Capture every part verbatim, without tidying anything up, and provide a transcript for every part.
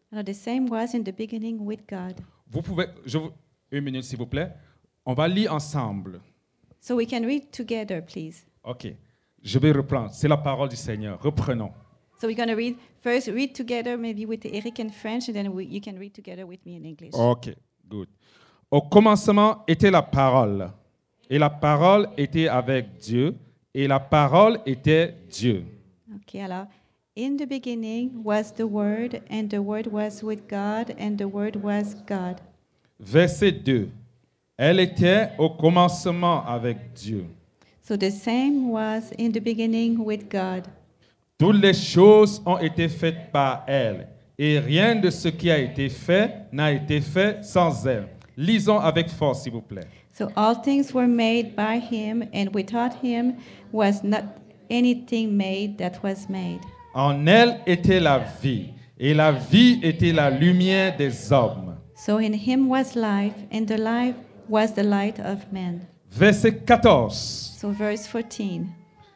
Alors, the same was in the beginning with God. Vous pouvez, je vous, une minute s'il vous plaît. On va lire ensemble. So we can read together, please. Ok. Je vais reprendre. C'est la parole du Seigneur. Reprenons. So we're going to read, first read together, maybe with Eric in French, and then we, you can read together with me in English. Ok. Good. Au commencement était la parole. Et la parole était avec Dieu. Et la parole était Dieu. Ok, alors, in the beginning was the Word, and the Word was with God, and the Word was God. Verset deux. Elle était au commencement avec Dieu. So the same was in the beginning with God. Toutes les choses ont été faites par elle, et rien de ce qui a été fait n'a été fait sans elle. Lisons avec force, s'il vous plaît. So all things were made by him, and without him was not anything made that was made. En elle était la vie, et la vie était la lumière des hommes. So in him was life, and the life was the light of men. Verset quatorze. So verse fourteen.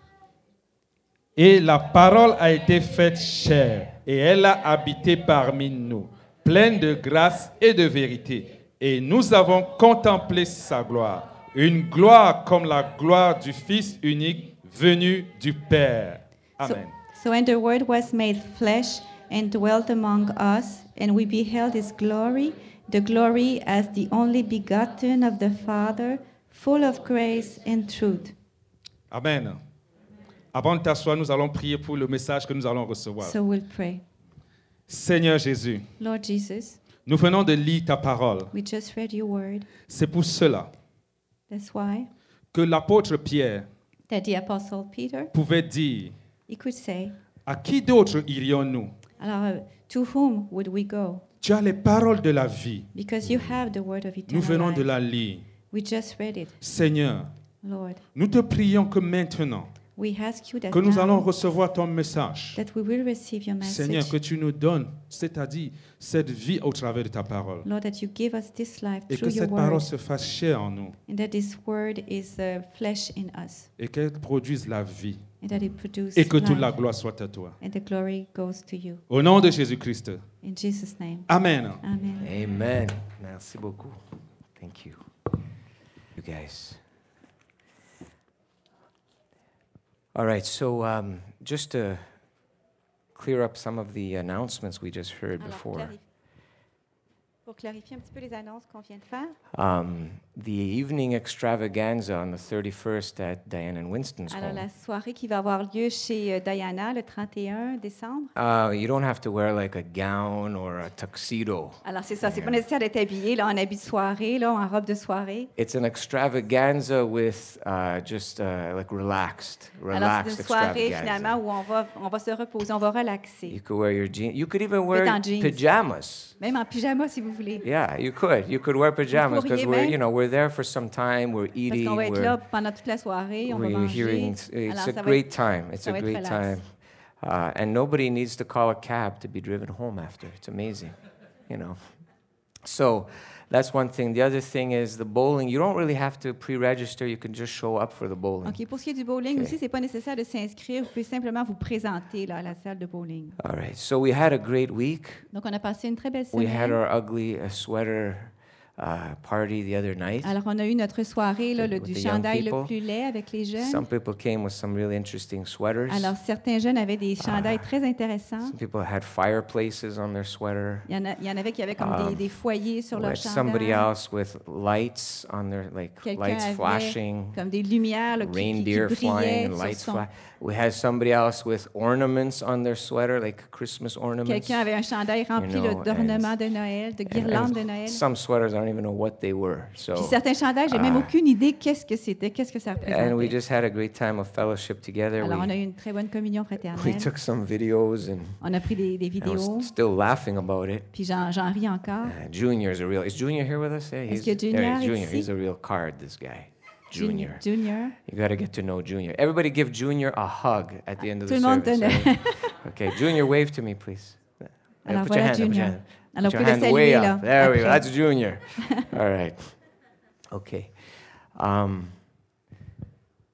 Et la parole a été faite chair, et elle a habité parmi nous, pleine de grâce et de vérité. Et nous avons contemplé sa gloire, une gloire comme la gloire du Fils unique venu du Père. Amen. So, so and the Word was made flesh and dwelt among us, and we beheld his glory, the glory as the only begotten of the Father, full of grace and truth. Amen. Avant de t'asseoir, nous allons prier pour le message que nous allons recevoir. So we'll pray. Seigneur Jésus, Lord Jesus, nous venons de lire ta parole. we just read your word. C'est pour cela That's why que l'apôtre Pierre that the Apostle Peter, pouvait dire, he could say, à qui d'autre irions-nous? alors, uh, to whom would we go? Tu as les paroles de la vie. Because you have the word of Nous eternal venons de life. la lire. We just read it. Seigneur, Lord, nous te prions que maintenant, we ask you that que nous now, allons recevoir ton message. that we will receive your message. Seigneur, que tu nous donnes, c'est-à-dire cette vie au travers de ta parole. Lord, that you give us this life Et que through your cette parole word, se fasse chair en nous and that this word is uh, flesh in us, et qu'elle produise la vie and that it produces et que toute la life, gloire soit à toi. and the glory goes to you. Au nom de Jésus-Christ. In Jesus' name, Amen. amen. Amen. Merci beaucoup. Thank you. You guys. All right, so um, just to clear up some of the announcements we just heard Alors, before. clarif- pour clarifier un petit peu les annonces qu'on vient de faire, Um, the evening extravaganza on the thirty-first at Diane and Winston's alors home. la soirée qui va avoir lieu chez euh, Diana le trente et un décembre. Uh, you don't have to wear like a gown or a tuxedo. Alors c'est ça, c'est pas nécessaire d'être habillé là, en habit de soirée, là, en robe de soirée. It's an extravaganza with uh, just uh, like relaxed, Alors relaxed c'est une soirée extravaganza. finalement où on va, on va se reposer, on va relaxer. You could wear your jeans. You could even wear en jeans. pajamas. Même en pyjama si vous voulez. Yeah, you could. You could wear pajamas because pourriez we're, même. you know, we're there for some time. We're Parce eating. qu'on va être We're, là pendant toute la soirée, on va we're manger. hearing. Alors, It's a ça va great être- time. It's ça a va être great relax. time. Uh, and nobody needs to call a cab to be driven home after. It's amazing, you know. So that's one thing. The other thing is the bowling. You don't really have to pre-register. You can just show up for the bowling. OK, pour ce qui est du bowling OK. aussi, c'est pas nécessaire de s'inscrire, vous pouvez simplement vous présenter là, à la salle de bowling. All right. So we had a great week. Donc on a passé une très belle We had semaine. our ugly uh, sweater uh, party the other night. Alors on a eu notre soirée là, le, With du the young chandail le people. plus laid avec les jeunes. Some people came with some really interesting sweaters. Alors certains jeunes avaient des chandails très intéressants. Some people had fireplaces on their sweater. Il y en, a, il y en avait qui avaient comme Um, des, des foyers sur We leur had somebody chandail. else with lights on their, like Quelqu'un lights avait flashing, comme des lumières là, qui, qui, qui reindeer flying brillaient and sur lights son... fly. We had somebody else with ornaments on their sweater, like Christmas ornaments. Quelqu'un avait un chandail rempli You là, know, d'ornements de Noël, de And- guirlandes de and Noël. some sweaters, I don't even know what they were. So, Puis certains chandails, j'ai même Ah. aucune idée qu'est-ce que c'était, qu'est-ce que ça and we représentait. just had a great time of fellowship together. Alors on a We, eu une très bonne communion we fraternelle. took some videos, and On a pris des, des I vidéos, was still laughing about it. puis j'en, j'en ris encore. Uh, Junior's a real. Is Junior here with us? Yeah, Est-ce he's, que there Junior he is, est Junior. ici? He's a real card. This guy, Junior. Junior. You got to get to know Junior. Everybody give Junior a hug at the end of Tout the le monde service. donne. Okay, Junior, wave to me, please. Uh, Alors put your voilà hand up, put your Junior. hand. Alors Put vous your pouvez le hand way saluer là. up. There we go. après. That's Junior. All right. Okay. Um,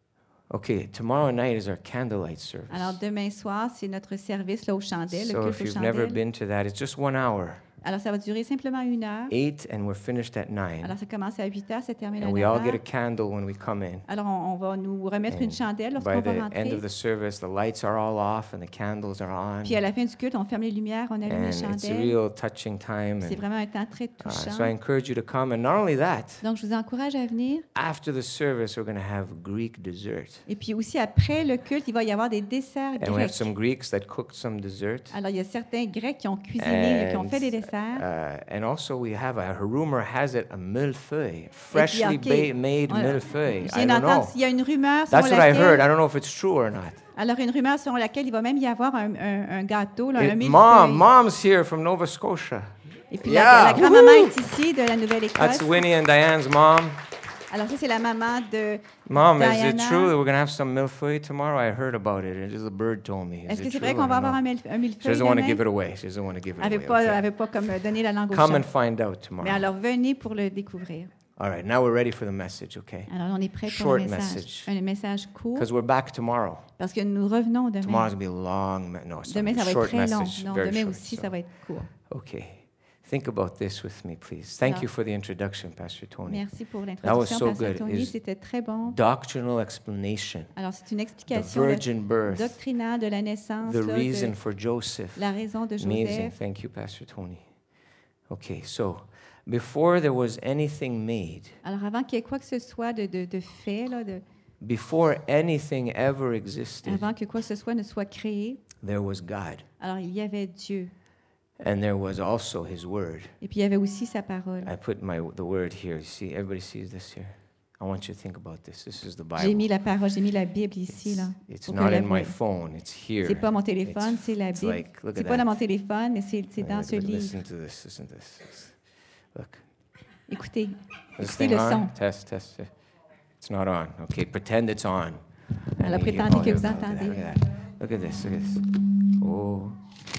Okay, tomorrow night is our candlelight service. Alors, demain soir, c'est notre service là, aux chandelles, le So culte if aux you've never chandelles. been to that, it's just one hour, Alors, ça va durer simplement une heure. eight, and we're finished at nine. Alors, ça commence à huit heures, ça termine à And we neuf all get a heures. candle when we come in. Alors, on, on va nous remettre une And chandelle by lorsqu'on va the end rentrer. of the service, the lights are all off and the candles are on. Puis, à la fin du culte, on ferme les lumières, on allume And les it's a chandelles. real touching time. C'est And, vraiment un temps très uh, touchant. so I encourage you to come. And not only that, Donc, je vous encourage à venir. after the service, we're going to have Greek dessert. Et puis aussi, après le culte, il va y avoir des desserts And we have grecs. some Greeks that cooked some dessert. Alors, il y a certains Grecs qui ont cuisiné, qui ont fait des desserts. uh, and also we have, a, rumor has it, a millefeuille, freshly ok, ba- made on- millefeuille. J'ai I don't entendu, know. il y a une rumeur selon That's what I heard. I laquelle, don't know if it's true or not. alors une rumeur selon laquelle il va même y avoir un, un- un gâteau, là, un It- millefeuille. Mom, mom's here from Nova Scotia. Et puis Yeah, la, la grand-maman woohoo! est ici de la That's Nouvelle-Écosse. Winnie and Diane's mom. Alors ça, c'est la maman de Mom, is it Diana. true that we're going to have some millefeuille tomorrow? I heard about it. And just a bird told me. Is Est-ce que it c'est true? vrai qu'on I va don't avoir un, know. mille- un She millefeuille doesn't want to demain? give it away. She doesn't want to give it Elle away. veut pas, Okay. elle veut pas comme euh, donner la langue au Come chat. and find out Mais tomorrow. alors, venez pour le découvrir. All right, now we're ready for the message, okay? Alors, on est prêt pour Short le message. message. Un message court, Because we're back tomorrow. parce que nous revenons demain. Tomorrow's going to be a long, me- no, sorry, Demain, ça va être short très long. message. Non, very demain short, aussi, so- ça va être court. Okay. Think about this with me, please. Thank Alors- you for the introduction, Pastor Tony. Merci pour was l'introduction, so Pasteur good. Tony. Is- C'était très bon. Doctrinal explanation, Alors, c'est une the explication virgin birth, doctrinale de la naissance, the là, reason de for Joseph. la raison de Amazing. Joseph. Thank you, Pastor Tony. Okay, so before there was anything made, Alors, avant qu'il y ait quoi que ce soit de, de, de fait, là, de, before anything ever existed, avant que quoi que ce soit ne soit créé, there was God. alors il y avait Dieu. And there was also His Word. Et puis, il y avait aussi sa parole. I put my the Word here. You see, everybody sees this here. I want you to think about this. This is the J'ai mis Bible. la parole, j'ai mis la Bible ici, là. It's pour que not la in my voie- phone. It's here. C'est pas mon téléphone, It's- c'est la it's Bible. like, look C'est at pas that. dans mon téléphone, mais c'est c'est Look, dans look, ce look, livre. Listen to this. Listen to this. Look. Écoutez, Is this écoutez thing le on? son. Test, test. It's not on. Okay, pretend it's on. Alors, And you- prétendez oh, que here vous we go. Look at that, entendez. Look at that. Look at this. Look at this. Oh.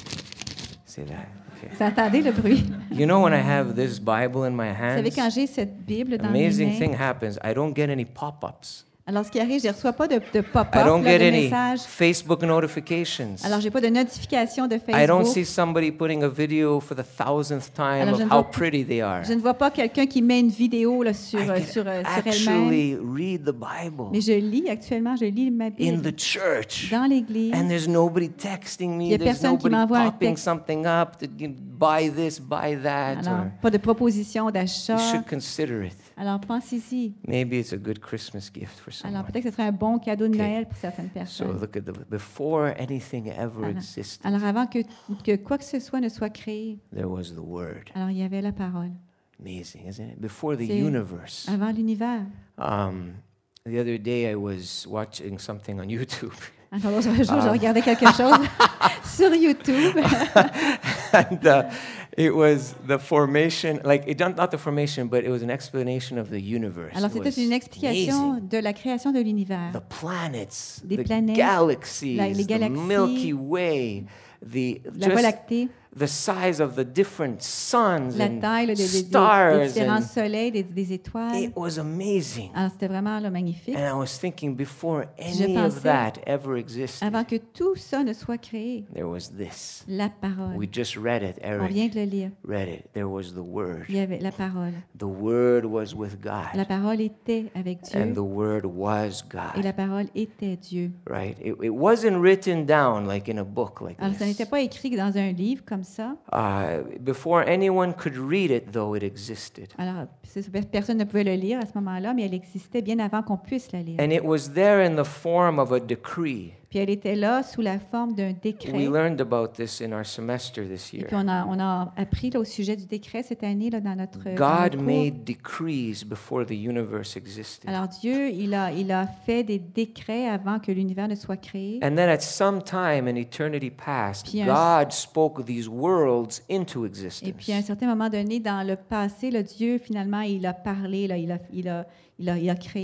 See that. Okay. vous entendez le bruit? You know when I have this Bible in my Vous savez, hands, quand j'ai cette Bible dans mes amazing mains, thing happens. I don't get any pop-ups. alors ce qui arrive, je ne reçois pas de, de pop-up, I don't là, get de any messages. Facebook notifications. Alors, j'ai pas de notification de I don't Facebook. see somebody putting a video for the thousandth time Alors, of je ne how vois pas- pretty they are. Je ne vois pas quelqu'un qui met une vidéo là, sur, I euh, can sur, euh, sur elle-même. actually read the Bible Mais je lis actuellement, je lis ma in Bible the church. dans l'Église. And there's nobody texting Il y me. a There's personne qui nobody m'envoie un popping texte. something up to you know, buy this, buy that. Alors, Or pas de proposition you d'achat. should consider it. Alors, pensez-y. Maybe it's a good Christmas gift for Alors, someone. peut-être que ce serait un bon cadeau de Okay. Noël pour certaines So personnes. look at the before anything ever Alors, existed, alors, avant que, que quoi que ce soit ne soit créé, there was the Word. alors il y avait la parole. Amazing, isn't it? Before the C'est- universe. Avant l'univers. Um, the other day I was watching something on YouTube. Alors, l'autre jour, Ah. je regardais quelque chose sur YouTube. and uh, it was the formation, like it not, not the formation, but it was an explanation of the universe. Alors, It c'était was une explication amazing. de la création de l'univers. The planets, Des the planètes, galaxies, la- les the galaxies, Milky Way, the La Voie just lactée, the size of the different suns la and taille là, des, des- des- des stars, différents and soleils, des, des étoiles. it was amazing. Alors, c'était vraiment là, magnifique. And I was thinking, before Je any of pensais, that ever existed, Avant que tout ça ne soit créé, there was this. la parole. We just read it. On Eric vient de le lire. read it. There was the Word. Il y avait la parole. The Word was with La God, parole était avec Dieu and the Word was et la God. parole était Dieu. Right? It, it wasn't written down like in a book like Alors, ça n'était this. pas écrit dans un livre comme ça. Uh, before anyone could read it, though, it existed. Alors, c'est ça, personne ne pouvait le lire à ce moment-là, mais elle existait bien avant qu'on puisse la lire. And it was there in the form of a decree. Puis elle était là sous la forme d'un décret. We learned about this in our semester this Et year. puis on a, on a appris là, au sujet du décret cette année là, dans notre, dans God notre cours. made decrees before the universe existed. Alors Dieu, il a, il a fait des décrets avant que l'univers ne soit créé. And then at some time in eternity past, Puis un- God spoke these worlds into Et puis à un existence. certain moment donné, dans le passé, là, Dieu, finalement, il a parlé, là, il, a, il, a, il, a, il a créé.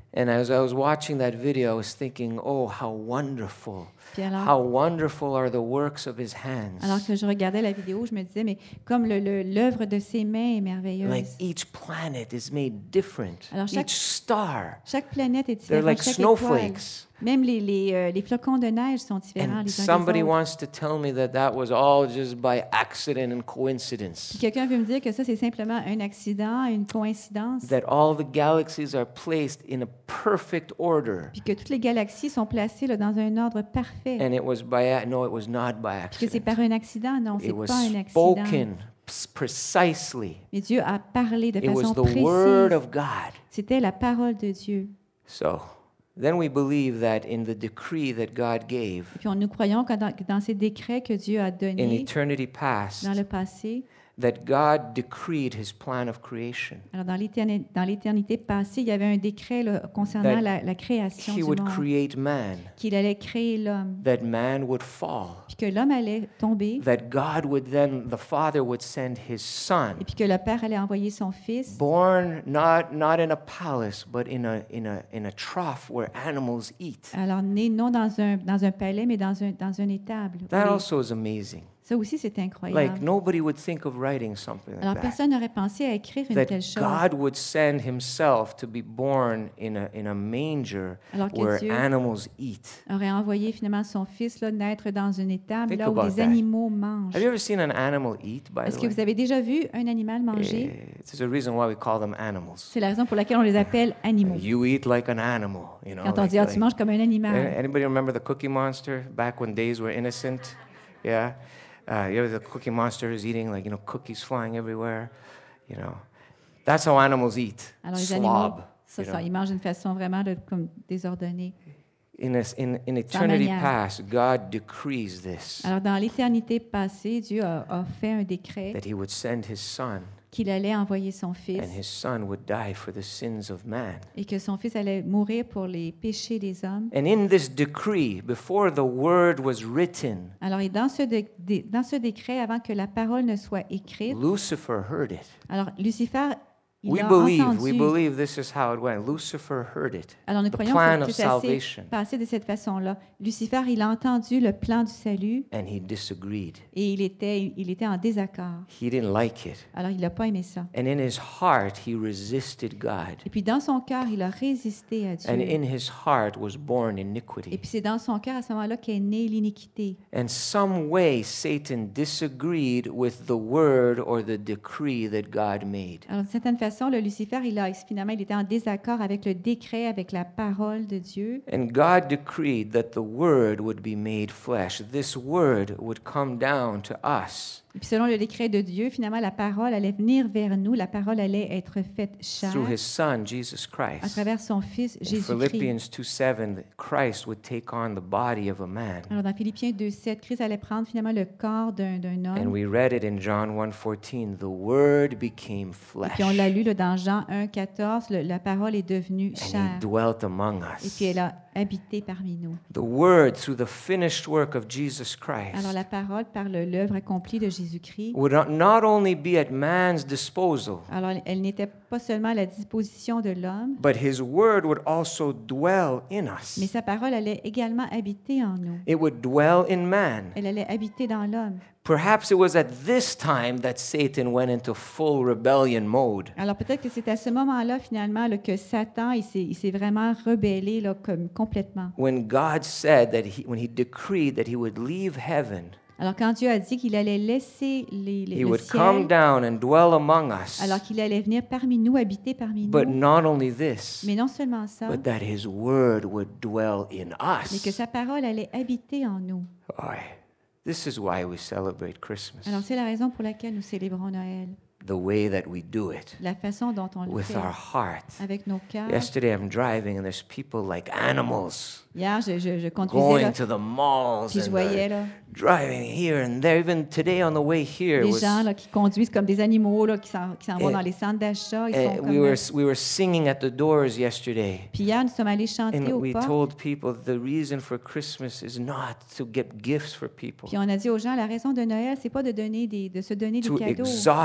And as I was watching that video, I was thinking, oh, how wonderful. Puis alors, How wonderful are the works of his hands. alors que je regardais la vidéo, je me disais, mais comme le- le- l'œuvre de ses mains est merveilleuse. Like each planet is made different. Alors, chaque- Each star. Chaque planète est They're différente, like chaque étoile. snowflakes. Même les, les, euh, les flocons de neige sont différents And les uns somebody des autres. wants to tell me that that was all just by accident and Puis coincidence. quelqu'un veut me dire que ça, c'est simplement un accident, une coïncidence, That all the galaxies are placed in a perfect order. puis que toutes les galaxies sont placées là, dans un ordre parfait. And it was by, a- no, it was not by Puis que c'est accident. par un accident. Non, c'est It was pas un accident. spoken p- precisely. Mais Dieu a parlé de It was façon the word précise. of God. C'était la parole de Dieu. So then we believe that in the decree that God gave Et puis on, nous croyons que dans, que dans ces décrets que Dieu a in donnés eternity past, dans le passé, that God decreed his plan of creation. alors dans l'éterni- dans l'éternité passée, il y avait un décret là, concernant That la, la création He du would monde, create man, qu'il allait créer l'homme, that man would fall, puis que l'homme allait tomber, that God would then, the Father would send his Son, et puis que le Père allait envoyer son Fils, born not, not in a palace, but in a, in a, in a trough where animals eat. alors né non dans un, dans un palais, mais dans un, dans un étable. That Oui. also is amazing. Ça aussi, c'est incroyable. Like nobody would think of writing something Alors, like that. personne n'aurait pensé à écrire une That telle chose. God would send himself to be born in a, in a manger Alors que where Dieu animals eat. aurait envoyé finalement son Fils là, naître dans une étable Think là où about les that. animaux mangent. Have you ever seen an animal eat, by Est-ce the que way? vous avez déjà vu un animal manger? Eh, There's a reason why we call them animals. C'est la raison pour laquelle on les appelle animaux. You eat like an animal, you know. Quand on like- dit, ah, like- tu manges comme un animal. Anybody remember the Cookie Monster back when days were innocent? Yeah. Uh, you know, the Cookie Monster is eating like you know cookies flying everywhere. You know, that's how animals eat. Alors, les animaux, Slob. ça, you ça, know. ils mangent d'une façon vraiment là, comme désordonnée. In, a, in, in eternity manière. past, God decrees this Alors, dans l'éternité passée, Dieu a, a fait un décret that He would send His Son, qu'il allait envoyer son Fils and His Son would die for the sins of man. et que son Fils allait mourir pour les péchés des hommes. And in this decree, before the word was written, Alors, et dans ce, dé- dé- dans ce décret, avant que la parole ne soit écrite, Lucifer heard it. alors Lucifer, il We a believe, entendu. we believe this is how it went. Lucifer heard it. Alors, nous The croyons plan que of c'est assez salvation. passé de cette façon-là. Lucifer, il a entendu le plan du salut And he disagreed. et il était, il était en désaccord. He didn't like it. Alors, il n'a pas aimé ça. And in his heart, he resisted God. Et puis, dans son cœur, il a résisté à Dieu. And in his heart was born Et iniquity. puis, c'est dans son cœur à ce moment-là qu'est née l'iniquité. And some way, Satan disagreed with the word or the decree that God made. Alors, d'une certaine façon, le Lucifer, il a, finalement, il était en désaccord avec le décret, avec la parole de Dieu. And God decreed that the word would be made flesh. This word would come down to us Et puis, selon le décret de Dieu, finalement, la parole allait venir vers nous. La parole allait être faite chair through his son, Jesus à Christ. travers son Fils In Jésus-Christ. Philippians two seven, Christ would take on the body of a man. Alors, dans Philippiens deux sept, Christ allait prendre finalement le corps d'un d'un And homme. we read it in John one fourteen, the word became Et flesh. puis, on l'a lu là, dans Jean un quatorze, le- la parole est devenue And he chair. dwelt among Et us. puis, elle a habité parmi nous. The word, through the finished work of Jesus Alors, Christ, la parole, par le- l'œuvre accomplie de Jésus-Christ, would not- not only be at man's disposal, alors elle n'était pas seulement à la disposition de l'homme, but his word would also dwell in us. mais sa parole allait également habiter en nous. It would dwell in man. Elle allait habiter dans l'homme. Perhaps it was at this time that Satan went into full rebellion mode. Alors peut-être que c'est à ce moment-là, finalement, là, que Satan, il s'est, il s'est vraiment rebellé là, comme, complètement. When God said that he, when he decreed that he would leave heaven, Alors quand Dieu a dit qu'il allait laisser les, les- he le would come ciel, down and dwell among us. alors qu'il allait venir parmi nous, habiter parmi But nous, not only this, mais non seulement ça, but that his word would dwell in mais que us. sa parole allait habiter en nous. Boy, this is why we celebrate Christmas. Alors c'est la raison pour laquelle nous célébrons Noël, The way that we do it, la façon dont on le with fait, our heart. avec nos cœurs. Yesterday I'm driving and there's people like animals Hier, je, je, je conduisais, going là, to the malls puis je and voyais they're là, driving here and there. Even today on the way here, des was, gens là, qui conduisent comme des animaux, là, qui s'en, qui s'en vont Eh, dans les centres d'achat. Ils eh, sont comme, we were we were singing at the doors yesterday. Puis hier, nous sommes allés chanter And au we portes. told people the reason for Christmas is not to get gifts for people, Puis on a dit aux gens, la raison de Noël, c'est pas de donner des, de se donner des to cadeaux, exhaust your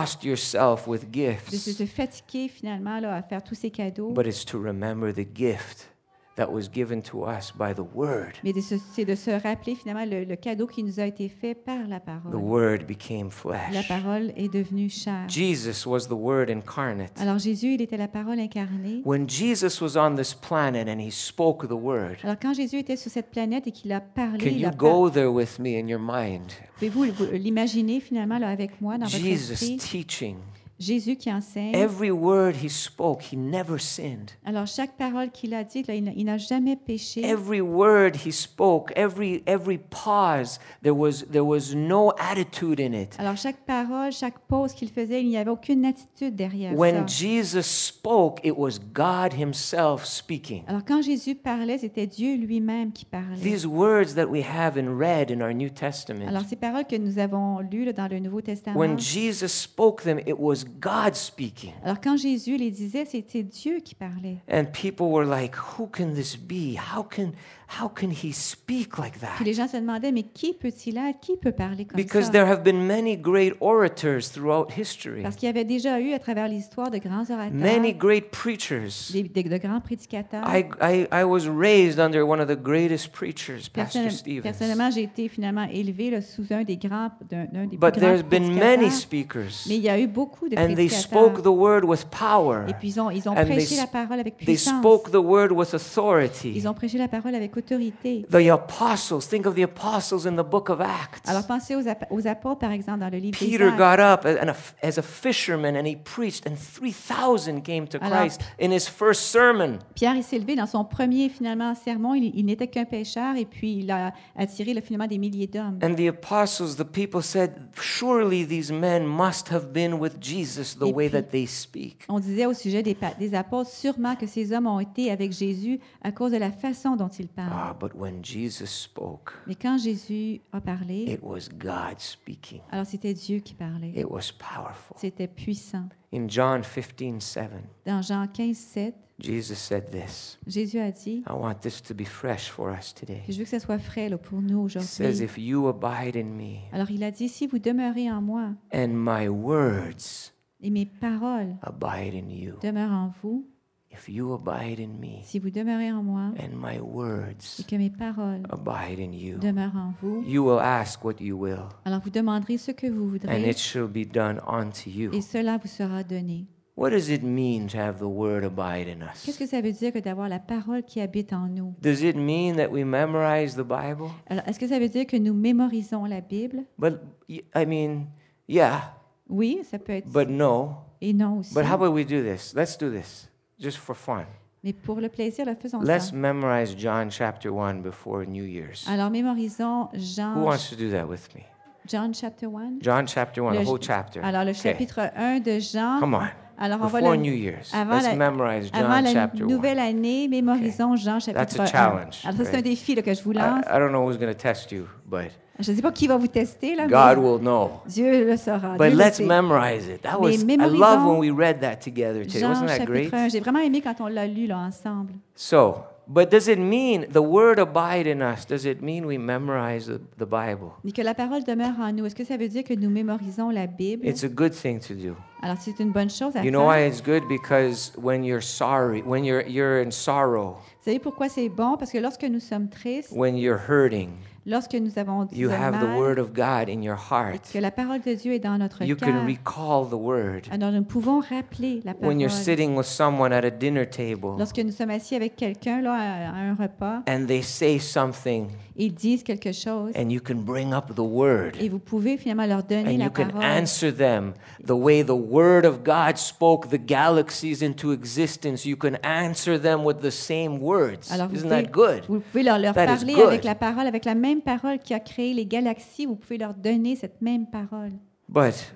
yourself with de gifts, se fatiguer finalement là, à faire tous ces cadeaux, but it's to remember the gift that was given to us by the Word. mais de se- c'est de se rappeler finalement le, le cadeau qui nous a été fait par la The parole. Word became La flesh. parole est devenue chair. Jesus was the Word incarnate. Alors Jésus, il était la parole incarnée. When Jesus was on this planet and he spoke the Word, Alors quand Jésus était sur cette planète et qu'il a parlé, can il you a par- go there with me in your mind? pouvez-vous vous l'imaginer finalement là, avec moi dans votre Jesus esprit? teaching. Jésus qui enseigne. Every word he spoke, he never sinned. Alors chaque parole qu'il a dite, là, il n'a- il n'a jamais péché. Every word he spoke, every every pause, there was there was no attitude in it. Alors chaque parole, chaque pause qu'il faisait, il n'y avait aucune attitude derrière When ça. Jesus spoke, it was God himself speaking. Alors quand Jésus parlait, c'était Dieu lui-même qui parlait. These words that we have in read in our New Testament, Alors ces paroles que nous avons lues là, dans le Nouveau Testament, when Jesus spoke them, it was God speaking. alors quand Jésus les disait, c'était Dieu qui parlait. And people were like, who can this be? How can how can he speak like Puis that? les gens se demandaient, mais qui peut-il être? Qui peut parler comme Because ça? there have been many great orators throughout history. Parce qu'il y avait déjà eu à travers l'histoire de grands orateurs, Many great preachers. des- de, de grands prédicateurs. I, I, I was raised under one of the greatest preachers, Pastor Personnel- Stevens. personnellement, j'ai été finalement élevé là, sous un des grands, d'un, d'un des But plus grands there's been many prédicateurs. speakers, Mais il y a eu beaucoup de and they prédicateurs. spoke the word with power. Et puis ils ont, ils ont And they prêché s- la parole avec They puissance. spoke the word with authority. Ils ont prêché la parole avec autorité. The apostles, think of the apostles in the book of Acts. Alors pensez aux, ap- aux apôtres, par exemple, dans le livre des Peter Actes. got up and a, as a fisherman and he preached, and three thousand came to Alors- Christ in his first sermon. Pierre, il s'est levé dans son premier, finalement, sermon. Il, il n'était qu'un pécheur et puis il a attiré, là, finalement, des milliers d'hommes. And the apostles, the people said, surely these men must have been with Jesus the Et way puis- that they speak. On disait au sujet des, pa- des apôtres, sûrement que ces hommes ont été avec Jésus à cause de la façon dont ils parlent. Ah, but when Jesus spoke, Mais quand Jésus a parlé, it was God speaking. alors c'était Dieu qui parlait. It was powerful. C'était puissant. In John fifteen seven, Dans Jean quinze, sept, Jesus said this. Jésus a dit, I want this to be fresh for us today. je veux que ce soit frais là, pour nous He says, aujourd'hui. if you abide in me Alors il a dit, si vous demeurez en moi and my words et mes paroles abide in you, demeurent en vous, if you abide in me si vous demeurez en moi and my et words que mes paroles abide in you, demeurent en vous, you will ask what you will, alors vous demanderez ce que vous and voudrez it shall be done unto you. et cela vous sera donné. What does it mean to have the word abide in Qu'est-ce us? que ça veut dire que d'avoir la parole qui habite en nous? Does it mean that we memorize the Bible? Alors, est-ce que ça veut dire que nous mémorisons la Bible? But y- I mean, yeah, Oui, ça peut être but no. et non aussi. But how about we do this? Let's do this just for fun. Mais pour le plaisir, là, faisons Let's ça. memorize John chapter one before New Year's. Alors, mémorisons Who Jean, wants to do that with me? John chapter one. John chapter one, Le- the whole chapter. Alors, le Okay. chapitre un de Jean. Come on. Alors, on va Before le- New Year's. avant Let's la- memorize avant John la chapter one. nouvelle année, mémorisons Jean That's chapitre a un. challenge, Alors, ça, c'est un right? défi là, que je vous I, lance. I don't know who's going to test you, but Je ne sais pas qui va vous tester, là, God mais will know. Dieu le saura. But Dieu le let's sait. memorize it. That Mais was I mémorisons love when we read that together today. Jean Wasn't that great? chapitre un. J'ai vraiment aimé quand on l'a lu là, ensemble. So, but does it mean the word abide in us? Does it mean we memorize the, the Bible? Et que la parole demeure en nous. Est-ce que ça veut dire que nous mémorisons la Bible? It's a good thing to do. Alors, c'est une bonne chose à You faire. know why it's good? Because when you're sorry, when you're you're in sorrow, Vous savez pourquoi c'est bon? Parce que lorsque nous sommes tristes, when you're hurting, lorsque nous avons du you have the mal, word of God in your heart. que la parole de Dieu est dans notre You can cœur, recall the word. alors nous pouvons rappeler la When you're parole. sitting with someone at a dinner table Lorsque nous sommes assis avec quelqu'un là, à, à un repas, and they say something ils disent quelque chose and you can bring up the word et vous pouvez finalement leur donner and la you can parole. answer them the way the word of God spoke the galaxies into existence. You can answer them with the same words. Alors, vous Isn't pouvez, that good? vous pouvez leur, leur That is parler good. avec la parole, avec la même parole qui a créé les galaxies, vous pouvez leur donner cette même parole. But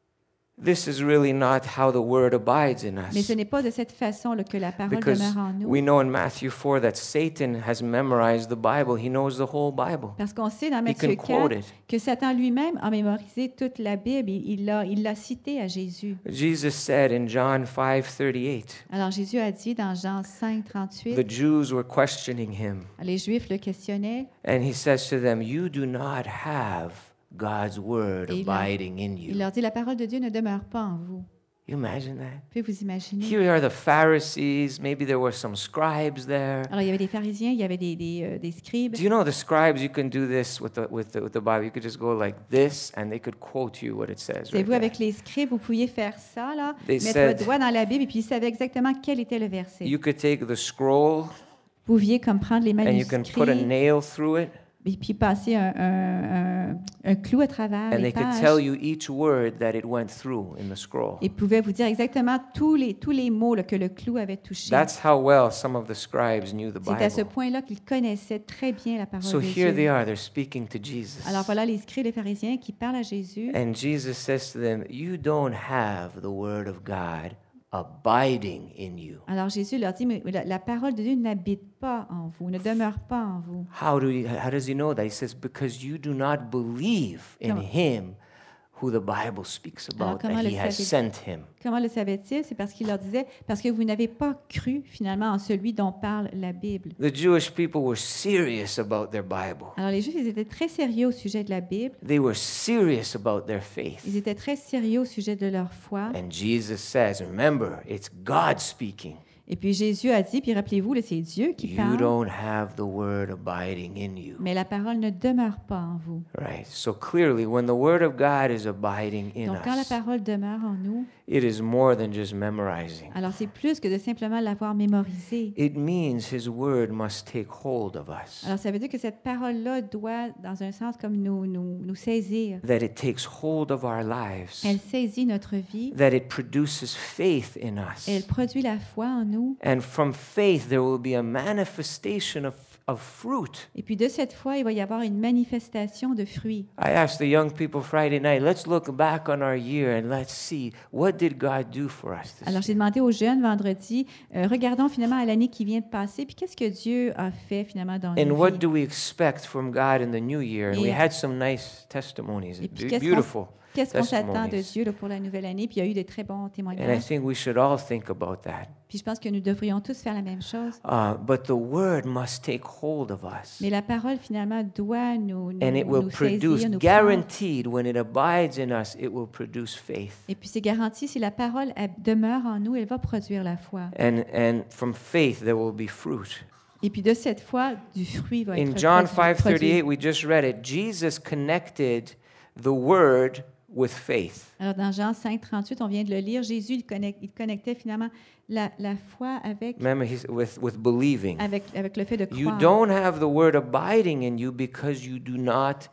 this is really not how the word abides in Mais ce us. n'est pas de cette façon là, que la parole Because demeure en nous. we know in Matthew four that Satan has memorized the Bible. He knows the whole Bible. Parce qu'on sait dans He Matthieu can quote quatre it. que Satan lui-même a mémorisé toute la Bible. Il il l'a il l'a cité à Jésus. Jesus said in John five thirty-eight, Alors Jésus a dit dans Jean cinq, trente-huit, the Jews were questioning him. les Juifs le questionnaient. And he says to them, you do not have God's word Et il leur, abiding in il you. leur dit, la parole de Dieu ne demeure pas en vous. You imagine that? Pouvez-vous imaginer? Here are the Pharisees. Maybe there were some scribes there. Alors, il y avait des pharisiens, il y avait des, des, euh, des scribes. Do you know the scribes? You can do this with the, with, the, with the Bible. You could just go like this, and they could quote you what it says. C'est Right vous, there. avec les scribes, vous pouviez faire ça, là, They mettre said- votre doigt dans la Bible, et puis ils savaient exactement quel était le verset. You could take the scroll, Vous pouviez comme prendre les and you can put a manuscrits, nail through it, et puis passer un, un, un, un clou à travers and les they could pages. tell you each word that it went through in the scroll. Et pouvaient vous dire exactement tous les, tous les mots là, que le clou avait touchés. That's how well some of the scribes knew the C'est à ce Bible. point-là qu'ils connaissaient très bien la parole So de here they Dieu. are, they're speaking to Jesus. Alors voilà les scribes et les pharisiens qui parlent à Jésus. And Jesus says to them, You don't have the word of God abiding in you. Alors Jésus leur dit, mais la, la parole de Dieu n'habite pas en vous, ne demeure pas en vous. How do you, how does he know that? He says, Because you do not believe in Comment- him who the Bible speaks Alors, about, comment that le he has savez- sent him. Comment le savait-il? C'est parce qu'il leur disait, parce que vous n'avez pas cru finalement en celui dont parle la Bible. The Jewish people were serious about their Bible. Alors les Juifs, ils étaient très sérieux au sujet de la Bible. They were serious about their faith. Ils étaient très sérieux au sujet de leur foi. And Jesus says, Remember, it's God speaking. Et puis Jésus a dit, puis rappelez-vous, là, c'est Dieu qui You parle, don't have the word abiding in you. mais la parole ne demeure pas en vous. Right. So clearly, when the word of God is abiding in Donc quand la us, parole demeure en nous, it is more than just memorizing. alors c'est plus que de simplement l'avoir mémorisée. It means his word must take hold of us. Alors ça veut dire que cette parole-là doit, dans un sens, comme nous, nous, nous saisir. That it takes hold of our lives. Elle saisit notre vie, That it produces faith in us. elle produit la foi en nous, And from faith, there will be a manifestation of, of fruit. et puis de cette foi, il va y avoir une manifestation de fruits. I asked the young people Friday night, let's look back on our year and let's see what did God do for us this Alors j'ai year. demandé aux jeunes vendredi, euh, regardons finalement à l'année qui vient de passer, puis qu'est-ce que Dieu a fait finalement dans And nos what vies. do we expect from God in the new year? And we Et- had some nice testimonies, Et puis be- qu'est-ce qu'on beautiful. qu'est-ce qu'on s'attend de testimonies. Dieu là, pour la nouvelle année? Puis il y a eu de très bons And I témoignages. think we should all think about that. Puis je pense que nous devrions tous faire la même chose. Uh, but the word must take hold of us. Mais la parole finalement doit nous, nous, And it will nous produce, saisir, nous prendre. guaranteed, when it abides in us, it will produce faith. Et puis c'est garanti, si la parole elle demeure en nous, elle va produire la foi. And, and from faith, there will be fruit. Et puis de cette foi, du fruit va In être John produ- five thirty-eight, produit. we just read it. Jesus connected the word with faith. Alors dans Jean cinq, trente-huit, on vient de le lire, Jésus il, connect- il connectait finalement la, la foi avec, Remember, he's with, with believing. avec, avec le fait de You croire. don't have the word abiding in you because you do not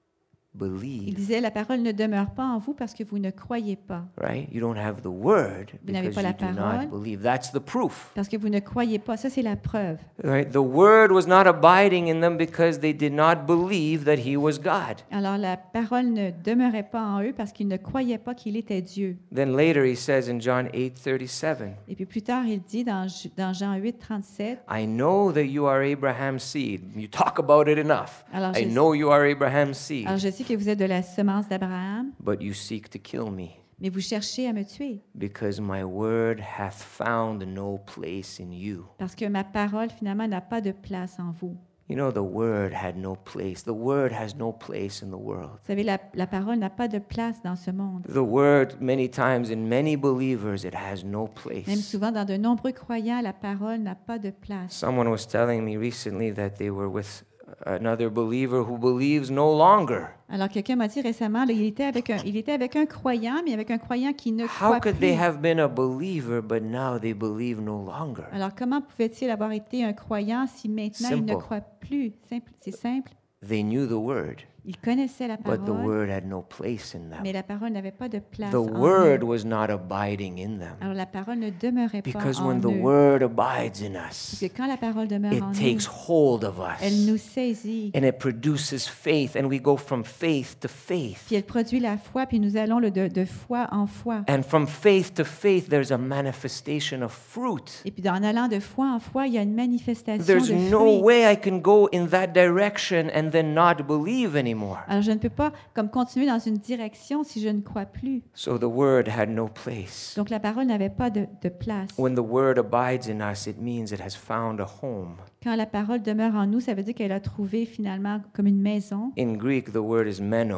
Il believe, disait, la parole ne demeure pas en vous parce que vous ne croyez pas. right? You don't have the word Vous n'avez because pas you la do parole. not believe. That's the proof, Parce que vous ne croyez pas. Ça, c'est la preuve. right? The word was not abiding in them because they did not believe that he was God. Alors, la parole ne demeurait pas en eux parce qu'ils ne croyaient pas qu'il était Dieu. Then later he says in John eight thirty-seven, Et puis plus tard, il dit dans, dans Jean huit, trente-sept, I know that you are Abraham's seed. You talk about it enough. Alors, I je- know you are Abraham's seed, alors je sais que vous êtes de la semence d'Abraham, but you seek to kill me mais vous cherchez à me tuer because my word hath found no place in you. parce que ma parole, finalement, n'a pas de place en vous. You know, the word had no place. The word has no place in the world. Vous savez, la, la parole n'a pas de place dans ce monde. The word, many times in many believers, it has no Même place. souvent, dans de nombreux croyants, la parole n'a pas de place. Someone was telling me recently that they were with another believer who believes no longer. Alors, quelqu'un m'a dit récemment, là, il, était avec un, il était avec un croyant, mais avec un croyant qui ne How croit could plus. they have been a believer, but now they believe no longer? Alors, comment pouvait-il avoir été un croyant si maintenant il ne Simple. croit plus? Simple, c'est simple. They knew the word, Il connaissait la but the parole, word had no place in mais them. la parole n'avait pas de place The en word eux. was not abiding in them. Alors, la parole ne demeurait pas Because en when the eux. word abides in Parce us, que quand la parole demeure it en takes nous, hold of elle us nous saisit. and it produces faith, and we go from faith to faith. Puis elle produit la foi, puis nous allons le de, de foi en foi. And from faith to faith, there's a manifestation of fruit. Et puis en allant de foi en foi, il y a une manifestation There's de no fruits. way I can go in that direction and then not believe anymore. Alors je ne peux pas comme continuer dans une direction si je ne crois plus. So the word had no place. Donc la parole n'avait pas de, de place. When the word abides in us, it means it has found a home. Quand la parole demeure en nous, ça veut dire qu'elle a trouvé finalement comme une maison. In Greek, the word is meno.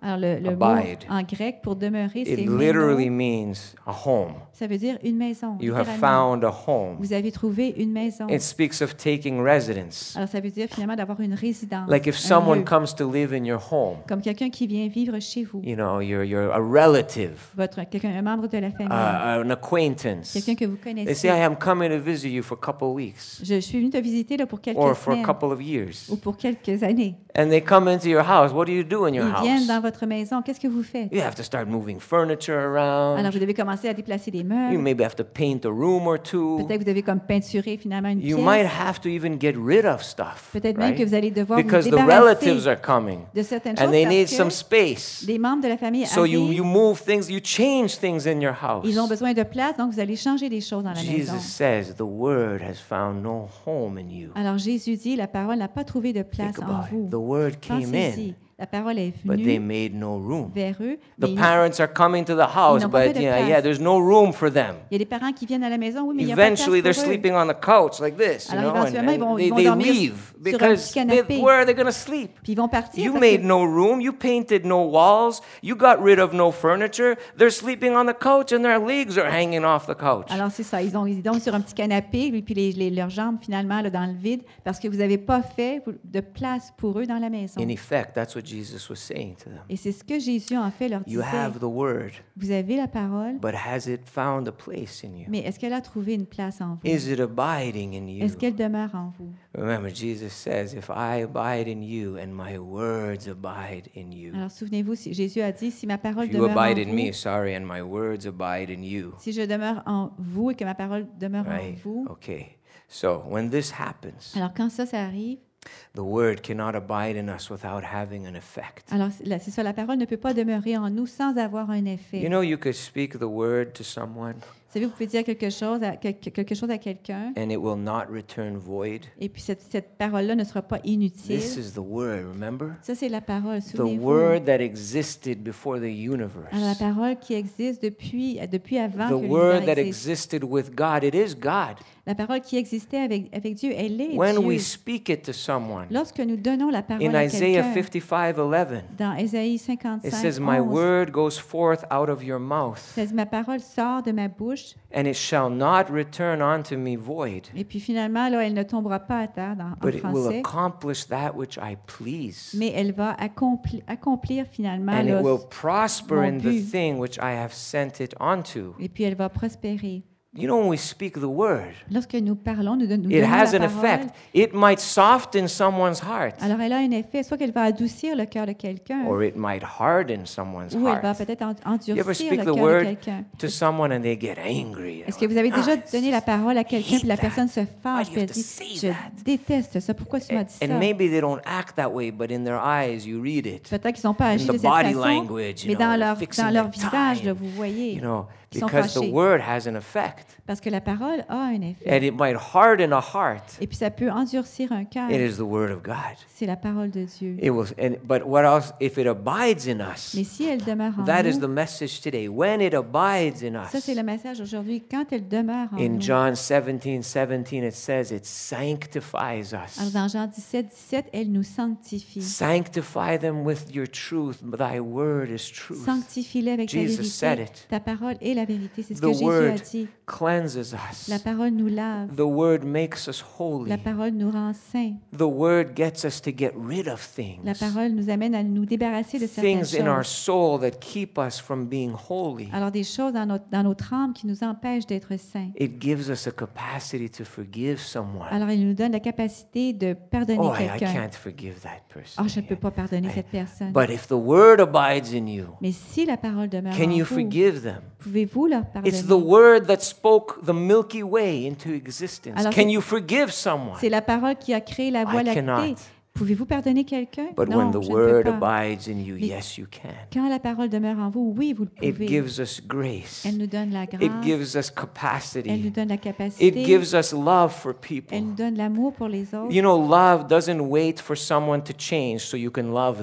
Alors, le, le mot Abide. en grec pour demeurer, c'est It meno. literally means a home. Ça veut dire une maison. You have littéralement. found a home. Vous avez trouvé une maison. It speaks of taking residence. Alors, ça veut dire finalement d'avoir une résidence. Like if un someone lieu. comes to live in your home, Comme quelqu'un qui vient vivre chez vous. you know, you're, you're a relative, Votre, quelqu'un, un membre de la famille. uh, an acquaintance. quelqu'un que vous They connaissez. say, I am coming to visit you for a couple of weeks Je suis venu te visiter là, pour quelques or for a semaines couple of years. ou pour quelques années. And they come into your house. What do you do in your Ils viennent dans house? votre maison. Qu'est-ce que vous faites? You have to start moving furniture Alors, around. vous devez commencer à déplacer des You meubles. maybe have to paint a room or two. Peut-être que vous devez comme peinturer finalement une You might pièce. have to even get rid of stuff, Peut-être même que right? vous allez devoir vous Because the relatives débarrasser are coming de certaines choses and they need parce some que space. les membres de la famille So you, you arrivent. move things, you change things in your house. Ils ont besoin de place, donc vous allez changer des choses dans la maison. Jesus says the word has found no home in you. Alors Jésus dit, la parole n'a pas trouvé de place Think en about vous. it. The word came Pensez-y. in, La parole est but they venue made no room. vers eux. The mais il, parents are coming to the house, n'ont pas fait but de yeah, place. yeah, there's no room for them. il y a des parents qui viennent à la maison, oui, mais il n'y a pas de place Eventually, they're pour eux. sleeping on the couch like this, you Alors, know, and, éventuellement, ils vont- and ils they, vont they dormir leave sur un because petit they, canapé. where are they going to sleep? Puis ils vont partir You parce made que- no room, you painted no walls, you got rid of no furniture. They're sleeping on the couch and their legs are hanging off the couch. Alors, c'est ça. Ils, ont, ils dorment sur un petit canapé, puis les, les- leurs jambes, finalement, là, dans le vide, parce que vous n'avez pas fait de place pour eux dans la maison. In effect, that's what Jesus was saying to them. Et c'est ce que Jésus, en fait, leur You disait. have the word, Vous avez la parole, but has it found a place in you? mais est-ce qu'elle a trouvé une place en vous? Is it abiding in you? Est-ce qu'elle demeure en vous? Remember, Jesus says, if I abide in you and my words abide in you. Alors, souvenez-vous, si- Jésus a dit, si ma parole If you demeure en abide in me, vous, sorry, and my words abide in you. si je demeure en vous et que ma parole demeure Right? en vous, Okay. So when this happens, alors quand ça, ça arrive, the word cannot abide in us without having an effect. alors c'est là, c'est ça, la parole ne peut pas demeurer en nous sans avoir un effet. You know, you could speak the word to someone Vous savez, vous pouvez dire quelque chose à, quelque quelque chose à quelqu'un, and it will not return void. et puis cette, cette parole-là ne sera pas inutile. This is the word, remember? Ça, c'est la parole, The souvenez-vous. word that existed before the universe. Alors, la parole qui existe depuis, depuis avant The que word l'univers that existe. existed with God. It is God. La parole qui existait avec, avec Dieu, elle est When we Dieu. speak it to someone, Lorsque nous donnons la parole in à Isaiah quelqu'un, fifty-five eleven, dans Ésaïe it cinquante-cinq, says, My onze, word goes forth out of your mouth, ça dit, ma parole sort de ma bouche, and it shall not return unto me void, et puis finalement, là, elle ne tombera pas à terre dans, en but it will français, accomplish that which I please. mais elle va accompli- accomplir finalement, And là, it will prosper mon in the but. thing which I have sent it unto. et puis elle va prospérer. You know, when we speak the word, Lorsque nous parlons, nous, don- nous it donnons has la an parole, effect. It might soften someone's heart, alors elle a un effet, soit qu'elle va adoucir le cœur de quelqu'un, or it might harden someone's ou elle va heart. peut-être en- You ever endurcir speak le the cœur de word quelqu'un. to someone and they get angry? Est-ce que vous avez déjà donné la parole à quelqu'un puis la hate personne se Why fâche do puis you elle have to dit say je that? déteste ça, pourquoi tu m'as dit ça? And maybe they don't act that way, but in their eyes you read it. Peut-être qu'ils n'ont pas agi in de the cette body façon, language, you mais know, dans they're leur, fixing dans leur their visage, time, là, vous voyez, You know, ils sont because the fâchés. word has an effect. Parce que la parole a un effet. And it might harden a heart. Et puis ça peut endurcir un cœur. It is the word of God. C'est la parole de Dieu. It will, and, but what else? If it abides in us, Mais si elle demeure en that is nous, the message today. When it abides in ça c'est us, le message aujourd'hui, quand elle demeure en in nous. John seventeen seventeen, it says it sanctifies Alors us. dans Jean dix-sept, dix-sept, elle nous sanctifie. Sanctify them with your truth. Thy word is truth. Sanctifie-les avec Jesus ta said vérité. it. Ta parole est la vérité. C'est ce The que Jésus a word dit. cleanses us. La parole nous lave. The word makes us holy. La parole nous rend saints. The word gets us to get rid of La things. parole nous amène à nous débarrasser de certaines Things in our choses. soul that keep us from being holy. Alors des choses dans notre, dans notre âme qui nous empêchent d'être saints. It gives us a capacity to forgive someone. Alors il nous donne la capacité de pardonner Oh, I, I quelqu'un. can't forgive that person. Oh, je ne peux pas pardonner cette personne. But if the word abides in you, Mais si la parole demeure can en you vous, forgive them? pouvez-vous leur It's the pardonner? word that spoke the Milky Way into existence. Alors, Can c'est- you forgive someone? C'est la parole qui a créé la Voie I lactée. cannot. Pouvez-vous pardonner quelqu'un? But Non, when the je ne word peux pas. abides in you, Mais- yes, you can. Quand la parole demeure en vous, oui, vous le It pouvez. gives us grace. Elle nous donne la It grâce. gives us Elle nous capacity. donne la capacité. It gives us love for Elle people. nous donne l'amour pour les autres. You know, love doesn't wait for someone to change so you can love them.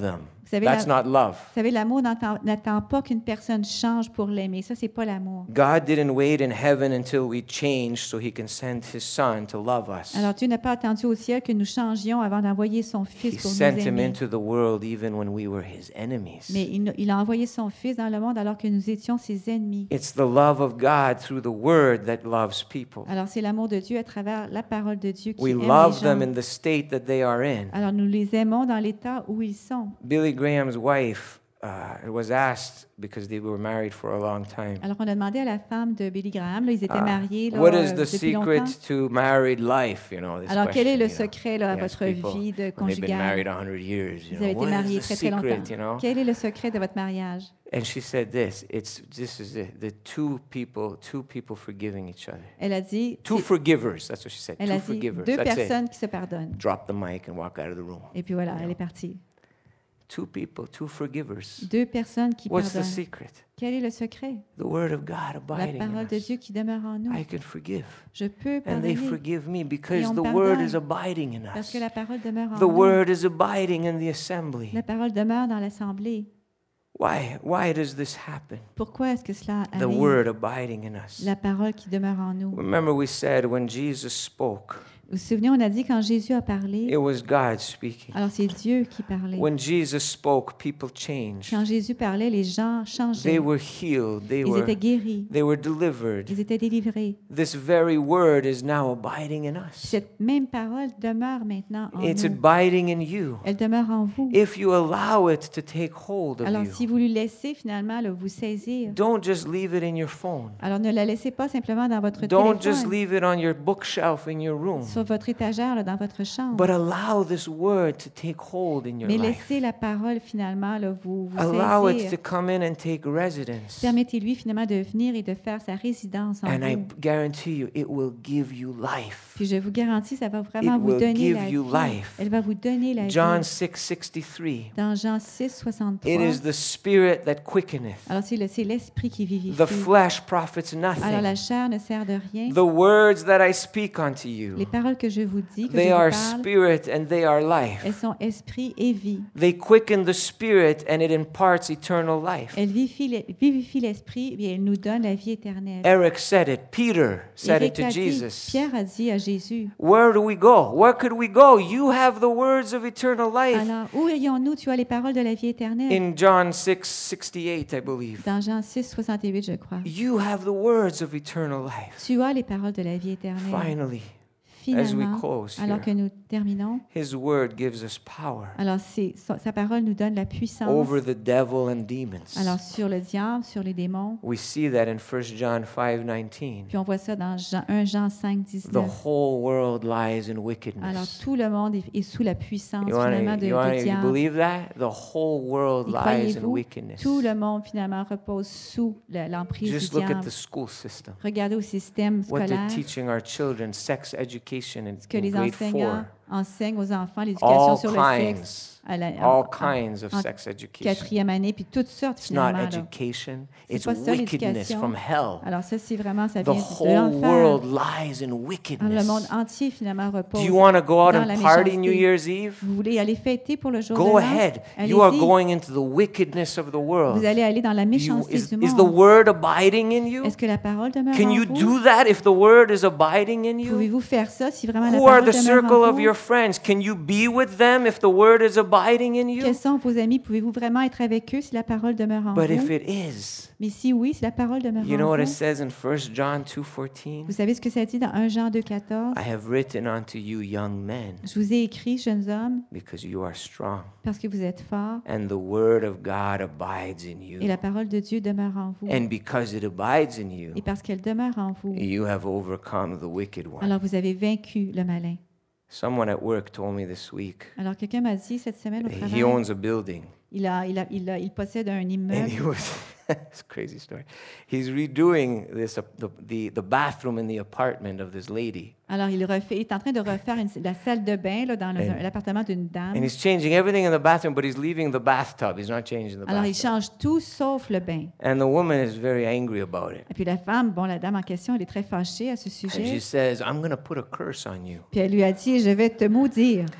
Vous savez, That's la- not love. Vous savez, l'amour n'attend n'attend pas qu'une personne change pour l'aimer. Ça, c'est pas l'amour. God didn't wait in heaven until we changed so he can send his son to love us. Alors, Dieu n'a pas attendu au ciel que nous changions avant d'envoyer son He Fils pour nous sent him aimer. into the world even when we were his enemies. Mais il, il a envoyé son Fils dans le monde alors que nous étions ses ennemis. It's the love of God through the word that loves people. Alors, c'est l'amour de Dieu à travers la parole de Dieu qui We aime les love them gens. in the state that they are in. Alors, nous les aimons dans l'état où ils sont. Billy Graham's wife uh, was asked, because they were married for a long time, Alors, on a demandé à la femme de Billy Graham, là, ils étaient uh, mariés là, what euh, is the depuis secret longtemps. to married life? You know, this Alors, quel est le question, you know. secret là, à Yes, votre people, vie de when they've been married conjugale? a hundred years, you Vous know, avez été what mariés is the très, très secret, longtemps. you know? Quel est le secret de votre mariage? And she said this, it's, this is it, the two people, two people forgiving each other. Elle a dit, Two c'est- forgivers, that's what she said, elle two a dit forgivers, deux that's it. personnes qui se pardonnent. Drop the mic and walk out of the room. Et puis voilà, elle est partie. Two people, two forgivers. Deux personnes qui What's the pardonnent. secret? Quel est le secret? The word of God La abiding in parole de us. Dieu qui demeure en nous. I can forgive. Je peux And they pardonner forgive me because Et on the pardonne. word is abiding in parce us. que la parole demeure en The nous. word is abiding in the assembly. La parole demeure dans l'assemblée. Why? Why does this happen? Pourquoi est-ce que cela The arrive? word abiding in us. La parole qui demeure en nous. Remember, we said when Jesus spoke, Vous vous souvenez, on a dit quand Jésus a parlé, it was God speaking. alors c'est Dieu qui parlait. When Jesus spoke, people changed. Quand Jésus parlait, les gens changeaient. They were healed. They Ils were, étaient guéris. they were delivered. Ils étaient délivrés. This very word is now abiding in us. Cette même parole demeure maintenant en It's nous. abiding in you. Elle demeure en vous. If you allow it to take hold of Alors, you, si vous lui laissez finalement le vous saisir, don't just leave it in your phone. alors ne la laissez pas simplement dans votre Don't just téléphone, leave it on your bookshelf in your room. sur votre étagère, là, dans votre chambre, But allow this word to take hold in your mais life. laissez la parole finalement là, vous, vous Allow it to saisir. come in and take residence. Permettez-lui finalement de venir et de faire sa résidence en And I vous. guarantee you, it will give you life. Puis je vous garantis, ça va vraiment It vous will donner give la you vie. life. Elle va vous donner la John vie. six sixty-three. Dans Jean six, It soixante-trois, is the spirit that quickeneth. alors c'est le- c'est l'esprit qui The vivifie. flesh profits Alors nothing. la chair ne sert de rien. The words that I speak unto Les you, paroles que je vous dis, que they je vous are parle, spirit and they are life. elles sont esprit et vie. They quicken the spirit and it imparts eternal life. Elles vivifient le- vivifient l'esprit et elles nous donnent la vie éternelle. Eric said it. Peter said it Éric to a dit, Jesus. Pierre a dit à Jésus, Where do we go? Where could we go? You have the words of eternal life. alors où irions-nous? Tu as les paroles de la vie éternelle. In John six sixty-eight, I believe. Dans Jean six, soixante-huit, je crois. You have the words of eternal life. Tu as les paroles de la vie éternelle. Finally, as we Finalement, close alors que here, nous terminons, His word gives us power alors c'est- sa sa parole nous donne la puissance over the devil and demons. alors sur le diable, sur les démons. We see that in First John five nineteen. Puis on voit ça dans Jean, un Jean cinq, The dix-neuf. whole world lies in Alors wickedness. tout le monde est, est sous la puissance You finalement want de, to de diable. believe that? The whole world Et lies in croyez-vous, wickedness. tout le monde finalement repose sous le- l'emprise Just du look at diable. the school system. Regardez au système What they're scolaire, teaching our children, sex education in, ce que in les grade enseignants four. enseignent aux enfants, l'éducation All sur le sexe, kinds, à la, all en- en- kinds of en sex education. quatrième année, puis toutes sortes It's not finalement. là. education, C'est it's pas ça, wickedness l'éducation. from hell. Alors ça, c'est vraiment, ça The vient de whole l'enfer. world lies in Alors, le wickedness. monde entier finalement repose. Do you want to go out dans and la party New méchanceté. Year's Eve? Vous voulez aller fêter pour le jour Go de l'an? ahead. You are Allez-y. going into the wickedness of the world. Vous allez aller dans la You- méchanceté is, du is the monde. word abiding in you? Est-ce que la parole demeure Can en you vous? do that if the word is abiding in you? Pouvez-vous faire ça si vraiment la Who are parole the demeure circle en of vous? your friends? Can you be with them if the word is abiding in you? Quels sont vos amis? Pouvez-vous vraiment être avec eux si la parole demeure en But vous? if it is, Mais si oui, si la parole demeure you know en what it vous, says in First John two fourteen? vous savez ce que ça dit dans un Jean deux, quatorze? I have written unto you young men Je vous ai écrit, jeunes hommes, because you are strong parce que vous êtes forts and the word of God abides in et you. la parole de Dieu demeure en vous. And because it abides in you, Et parce qu'elle demeure en vous, you have overcome the wicked one. alors vous avez vaincu le malin. Someone at work told me this week Alors quelqu'un m'a dit cette semaine au he travail, owns a building il, a, il, a, il, a, il possède un and immeuble. he was it's a crazy story. He's redoing this uh, the, the the bathroom in the apartment of this lady. Alors il, refait, il est en train de refaire une- la salle de bain là, dans le- And- l'appartement d'une dame. And he's changing everything in the bathroom, but he's leaving the bathtub. He's not changing the Alors il bathtub. change tout sauf le bain. And the woman is very angry about it. Et puis la femme, bon, la dame en question, elle est très fâchée à ce And she sujet. says, I'm going to put a curse on you. Puis elle lui a dit, je vais te maudire.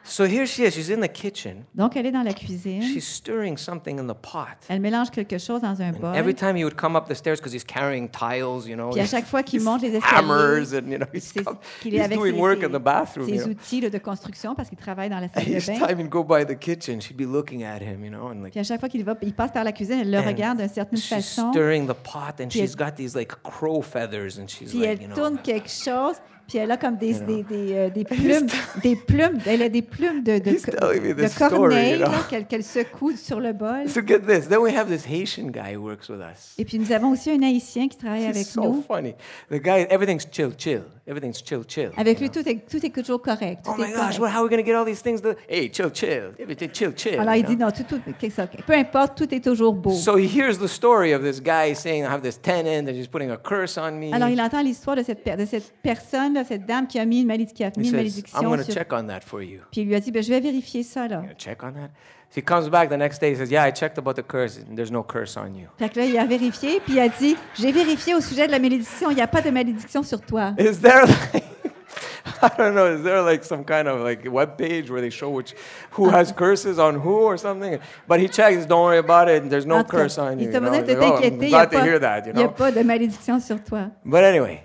So here she is. She's in the kitchen. Donc, elle est dans la cuisine. She's stirring something in the pot. Elle mélange quelque chose dans un bol. Every time he would come up the stairs, because he's carrying tiles, you know, Puis à chaque fois qu'il he's monte les hammers, escaliers, and you know, he's, c'est come- qu'il est he's avec doing ses, work ses- in the bathroom. ses You know? outils là, de construction parce qu'il travaille dans la salle And de each bain. time he'd go by the kitchen, she'd be looking at him, you know, and like Puis à chaque fois qu'il va, il passe par la cuisine, elle le and regarde d'une certaine she's façon. stirring the pot, and Puis she's elle- got these like crow feathers, and she's Puis like, elle you know, tourne quelque chose, puis elle a comme des, You know. des, des, euh, des plumes, des plumes, elle a des plumes de, de, He's telling me de this story, corneilles you know. là, qu'elle, qu'elle secoue sur le bol. So get this. Then we have this Haitian guy who works with us. Et puis nous avons aussi un Haïtien qui travaille He's avec so nous. funny. The guy, everything's chill, chill. Everything's chill, chill. Avec you lui, know. tout est, tout est toujours correct. Tout Oh my est gosh, correct. well, how are we going to get all these things to, hey, chill, chill. Everything, chill, chill. Alors you il dit know? non, tout, tout, qu'est-ce que- peu importe, tout est toujours beau. So he hears the story of this guy saying, I have this tenant and he's putting a curse on me. Alors il entend l'histoire de cette, per- de cette personne, là, cette dame qui a mis une, malédic- qui a He mis une says, I'm malédiction going to sur. check on that for you. Puis il lui a dit, ben, je vais vérifier ça là. You gonna check on that? So he comes back the next day. He says, yeah, I checked about the curse. And there's no curse on you. Fait que là, il a vérifié, puis il a dit, j'ai vérifié au sujet de la malédiction, il n'y a pas de malédiction sur toi. Is there like, I don't know, is there like some kind of like web page where they show which, who has curses on who or something? But he checks, don't worry about it, and there's no En tout cas, curse on you. il you t'a know? besoin de Like, oh, I'm t'inquiéter, il n'y a, glad to pas- hear that, you il y a know? pas de malédiction sur toi. But anyway,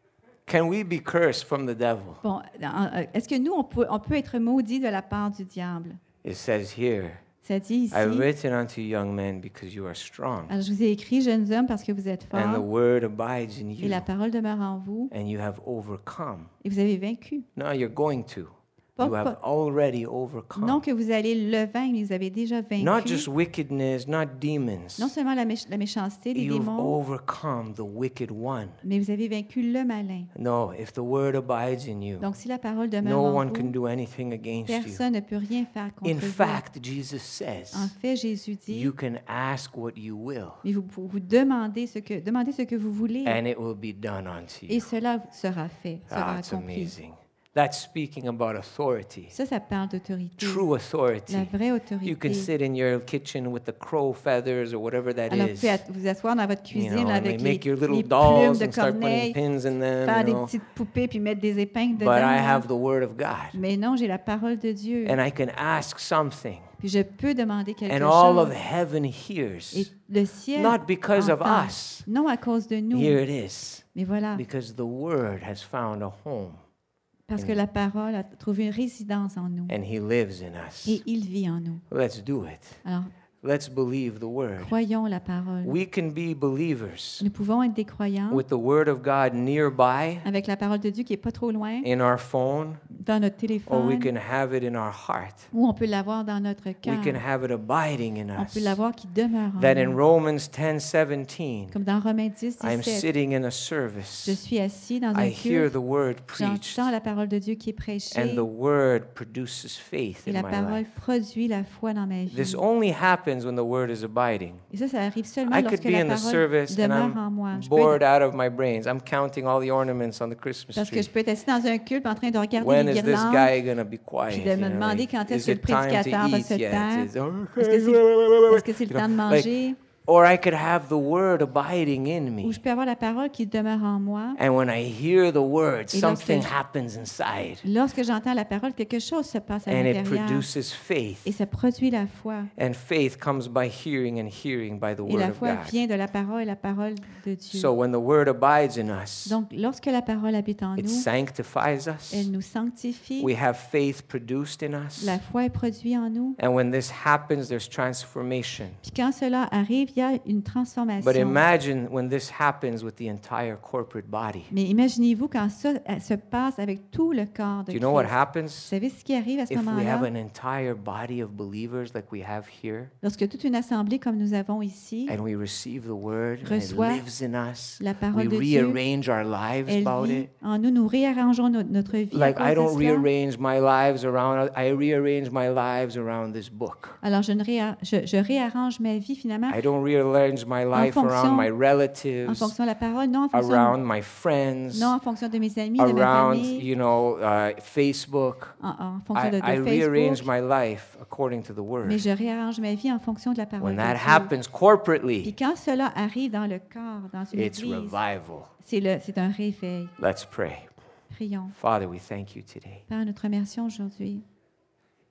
can we be cursed from the devil? Bon, en- euh, est-ce que nous, on peut, on peut être maudit de la part du diable? It says here, Ça dit ici, I've written unto you young men because you are strong, alors je vous ai écrit, jeunes hommes, parce que vous êtes and the forts, word abides in et you, la parole demeure en vous, and you have overcome. et vous avez vaincu. Now you're going to. Pas- You have pas- already non overcome. que vous allez le vaincre, mais vous avez déjà Not vaincu. just wickedness, not demons. Non seulement la, méch- la méchanceté, les You've démons, overcome the wicked one. mais vous avez vaincu le malin. No, if the word abides in you, Donc si la parole demeure no en one can vous, do anything against you. personne ne peut rien faire contre In vous. fact, Jesus says, En fait, Jésus dit, you can ask what you will, mais vous, vous demandez ce que, demandez ce que vous voulez, and it will be done unto et you. cela sera fait, sera That's accompli. amazing. That's speaking about authority, Ça, ça parle d'autorité, true authority. la vraie You autorité. can sit in your kitchen with the crow feathers or whatever that Alors, vous is. pouvez at- vous asseoir dans votre You cuisine know, là, and avec they les, make your little les plumes dolls de and start putting corneille, pins in them, faire you des know. petites poupées puis mettre des épingles But dedans. I là. have the word of God, Mais non, j'ai la parole de Dieu. and I can ask something, Puis je peux demander quelque and all of chose. heaven Et hears. le ciel Not because of entend. us. Non à cause de nous. Here it is. Mais voilà, Because the word has found a home, parce que la parole a trouvé une résidence en nous. and he lives in us. Et il vit en nous. Let's do it. Alors, Let's believe the word. croyons la parole. We can be believers Nous pouvons être des croyants with the word of God nearby avec la parole de Dieu qui est pas trop loin, in our phone, dans notre or we téléphone, can have it in our heart. ou on peut l'avoir dans notre We cœur. can have it abiding in On us. peut l'avoir qui demeure en That in nous. Romans ten seventeen, Comme dans Romains dix, I'm dix-sept, sitting in a je service. suis assis dans un I hear culte, the word preached, j'entends la parole de Dieu qui est and prêchée, the word produces faith et in la my parole life. produit la foi dans ma This vie. only happens when the word is abiding. Et ça, ça arrive seulement I could lorsque be la in the parole service and demeure en I'm moi. Je peux bored être- out of my brains. I'm counting all the ornaments on the Christmas parce que tree. je peux être assis dans un culte en train de regarder When les is this guirlandes, guy going to be puis quiet? de You me know, demander like, quand est-ce is que le it time prédicateur to va eat se yet? taire. Is- oh, Est-ce que c'est est-ce que c'est le You know, temps de like, manger? Or I could have the word abiding in Ou me. je peux avoir la parole qui demeure en moi. And when I hear the word, Et lorsque something je- happens inside. Lorsque j'entends la parole, quelque chose se passe à And it l'intérieur. produces faith. Et ça produit la foi. And faith comes by hearing, and hearing by the Et word la of foi God. vient de la parole et la parole de Dieu. So when the word abides in us, Donc, lorsque la parole habite en it nous, sanctifies us. elle nous sanctifie. We have faith produced in us. La foi est produite en nous. And when this happens, there's transformation. Puis quand cela arrive, il y a une transformation. But imagine when this happens with the entire corporate body. Mais imaginez-vous quand ça euh, se passe avec tout le corps de Do you know what Christ. happens? Vous savez ce qui arrive à ce If we have moment-là? an entire body of believers like we have here, Lorsque toute une assemblée comme nous avons ici, and we receive the word, and it reçoit lives in us, la parole we de Dieu, rearrange our lives elle about vit it. en nous, nous réarrangeons no- notre vie. Like à I cause don't de cela. rearrange my lives around, I rearrange my lives around this book. Alors, je, ne réa- je, je réarrange ma vie finalement I don't rearrange my life fonction- around my en relatives, fonction de la parole, non en fonction, around my friends, non en fonction de mes amis, de ma around, famille, you know, uh, Facebook. en, en fonction de, I, de I rearrange Facebook, my life according to the word. mais je réarrange ma vie en fonction de la parole When de that Dieu. happens Puis corporately, quand cela arrive dans le corps, dans une it's église, revival. c'est le- c'est un réveil. Let's pray. Prions. Father, we thank you today. Père, nous te remercions aujourd'hui.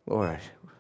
Lord,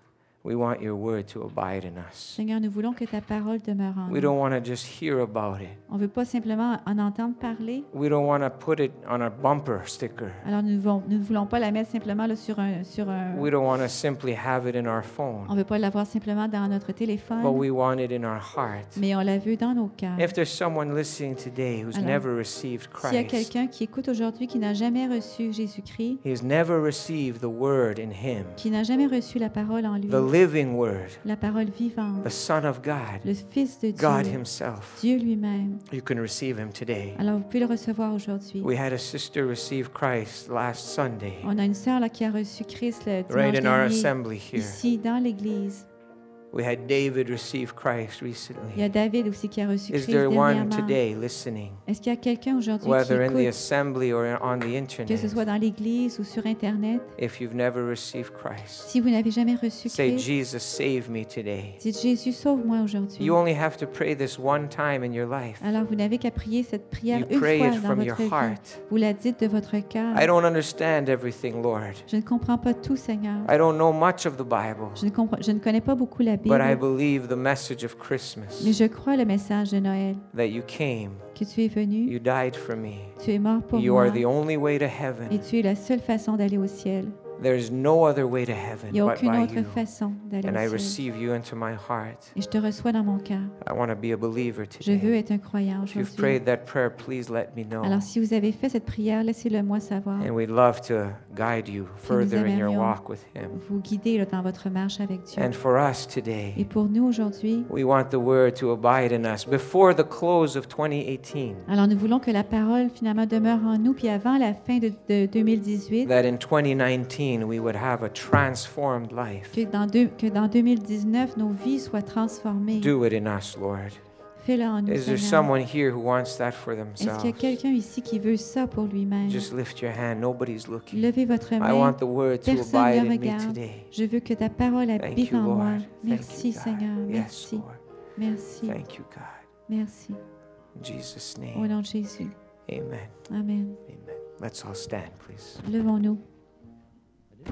we want your word to abide in us. Seigneur, nous voulons que ta parole demeure en We nous. don't want to just hear about it. On ne veut pas simplement en entendre parler. We don't want to put it on a bumper sticker. Alors, nous ne voulons, nous ne voulons pas la mettre simplement là, sur un... Sur un We don't want to simply have it in our on phone, ne veut pas l'avoir simplement dans notre téléphone, but we want it in our heart. mais on la veut dans nos cœurs. If there's someone listening today who's Alors, never received S'il y a Christ, quelqu'un qui écoute aujourd'hui qui n'a jamais reçu Jésus-Christ, he's never received the word in him, qui n'a jamais reçu la parole en lui, the living word, la parole vivante, the Son of God, le Fils de God Dieu, himself, Dieu lui-même. you can receive him today. Alors, vous pouvez le recevoir aujourd'hui. We had a sister receive Christ last Sunday, On a une sœur là, qui a reçu Christ le right dimanche in our dernier, assembly here. ici, dans l'Église. We had David receive Christ Il y recently. a David aussi qui a reçu Is Christ there one dernièrement. today listening, Est-ce qu'il y a quelqu'un aujourd'hui qui whether in the écoute, assembly or on the que ce soit internet, dans l'Église ou sur Internet? if you've never received Christ? Si vous n'avez jamais reçu Say, Christ, Jesus, save me today. dites Jésus, sauve-moi aujourd'hui. You only have to pray this one time in your life. Alors, vous n'avez qu'à prier cette prière You une pray fois it dans from votre your vie. heart. Vous la dites de votre cœur. I don't understand everything, Lord. Je ne comprends pas tout, Seigneur. I don't know much of the Bible, Je ne, comprends- je ne connais pas beaucoup la but I Bible, believe the message of mais Christmas, je crois le message de Noël, that you came, que tu es venu, you died for me. tu es mort pour You moi, are the only way to et heaven. tu es la seule façon d'aller au ciel. There's no other way to heaven Il n'y a but aucune by autre you. façon d'aller And I au ciel. receive you into my heart. Et je te reçois dans mon cœur. I want to be a believer Je veux today. être un croyant If you've aujourd'hui. prayed that prayer, please let me know. Alors, si vous avez fait cette prière, laissez-le moi savoir. And we'd love to guide you further in your aimerions walk with Him. Vous guider là, dans votre marche avec Dieu. And for us Et today, pour nous aujourd'hui, we want the Word to abide in us before the close of twenty eighteen. alors nous voulons que la parole finalement demeure en nous, puis avant la fin de, de deux mille dix-huit, That in twenty nineteen we would have a transformed life. que dans, deux- que dans deux mille dix-neuf, nos vies soient transformées. Do it in us, Lord. Fais-le en nous, Is there Seigneur. someone here who wants that for Est-ce qu'il y a themselves? quelqu'un ici qui veut ça pour lui-même? Just lift your hand. Nobody's looking. Levez votre I main. want the Word to Personne abide ne in me regarde. today. Je veux que ta parole Thank habite you, en Lord. moi. Thank Merci, you, God. Seigneur. Yes, Merci. Lord. Merci. Thank you, God. Merci. In Jesus' Au name. nom de Jésus. Amen. Amen. Amen. Let's all stand, please. Levons-nous.